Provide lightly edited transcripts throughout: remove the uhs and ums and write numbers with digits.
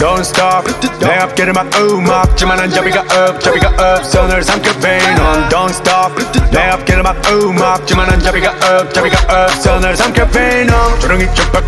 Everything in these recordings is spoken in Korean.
Don't stop 내 앞길을 막 막지만은 저비가 없어 널 삼켜 venom Don't stop 내 앞길을 막 막지만은 저비가 없어 널 삼켜 venom 조롱이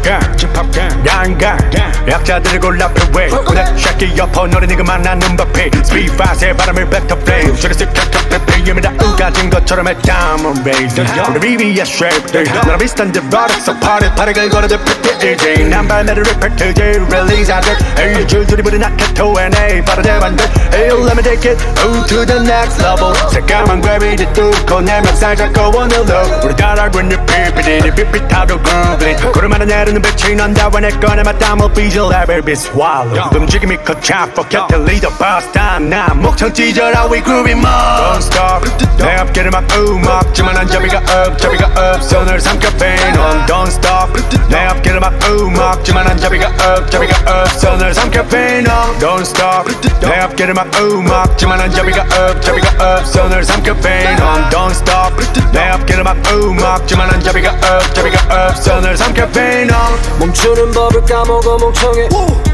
촉박한 양강 약자들을 골라 패웨이 오늘 샤키 여포 너네 니가 만나는 법해 Speed fast에 바람을 뱉어 flame 저기서 kakkakpepe 예매다 가진 것처럼 해 diamond rays 우리 BBS shape 나랑 비슷한 데바닥서 파리를 걸어도 PT 난 발매를 repeat release I did 에이 줄줄이 부른 아케토 NA 빠르게 반대 Hey let me take it to the next level 새까만 gravity 뚫고 내 멱살 잡고 오늘로 우리 다 알고 있는 PPD 삐삐타도 groovy 구름하는 내리는 빛이 난다 왜 내 꺼내 맞담을 삐질 level be swallow 움직임이 커차 fuck it lead the boss time 난 목청 찢어라 we groovy more Don't stop 내 앞길을 막 막지만은 저비가 없어 널 삼켜 venom Don't stop 내 앞길을 막 막지만은 저비가 없어 널 삼켜 venom Don't stop 내 앞길을 막 막지만은 저비가 없어 널 삼켜 venom Don't stop 내 앞길을 막 막지만은 저비가 없어 널 삼켜 venom 멈추는 법을 까먹어 멍청해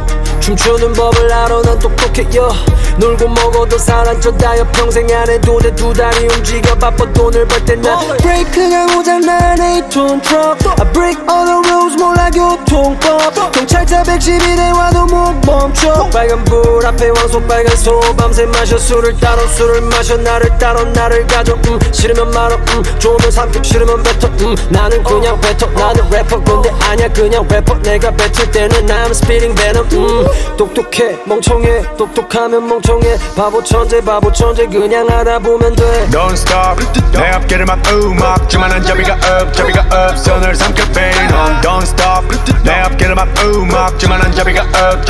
춤추는 법을 알아 난 똑똑해 놀고 먹어도 사람쳐다여 평생 안에 두 다리 움직여 바빠 돈을 벌 때 난 break 그냥 오장난 8톤 truck I break all the rules 몰라 교통법 경찰차 112대 와도 못 멈춰 빨간불 앞에 왕소 빨간소 밤새 마셔 술을 따로 술을 마셔 나를 따로 나를 가져 싫으면 말어 좋으면 삼켜 싫으면 뱉어 나는 그냥 뱉어 나는 래퍼 근데 아니야 그냥 래퍼 내가 뱉을 때는 I'm spitting venom 똑똑해 멍청해 똑똑하면 멍청해 바보 천재 그냥 알아보면 돼 Don't stop 내 앞길을 막 막지만은 저비가 없어 널 삼켜 venom Don't stop 내 앞길을 막 막지만은 저비가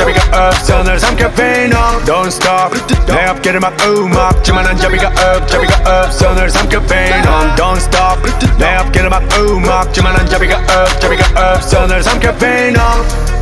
없어 널 삼켜 venom Don't stop 내 앞길을 막 막지만은 저비가 없어 널 삼켜 venom Don't stop 내 앞길을 막 막지만은 저비가 없어 널 삼켜 venom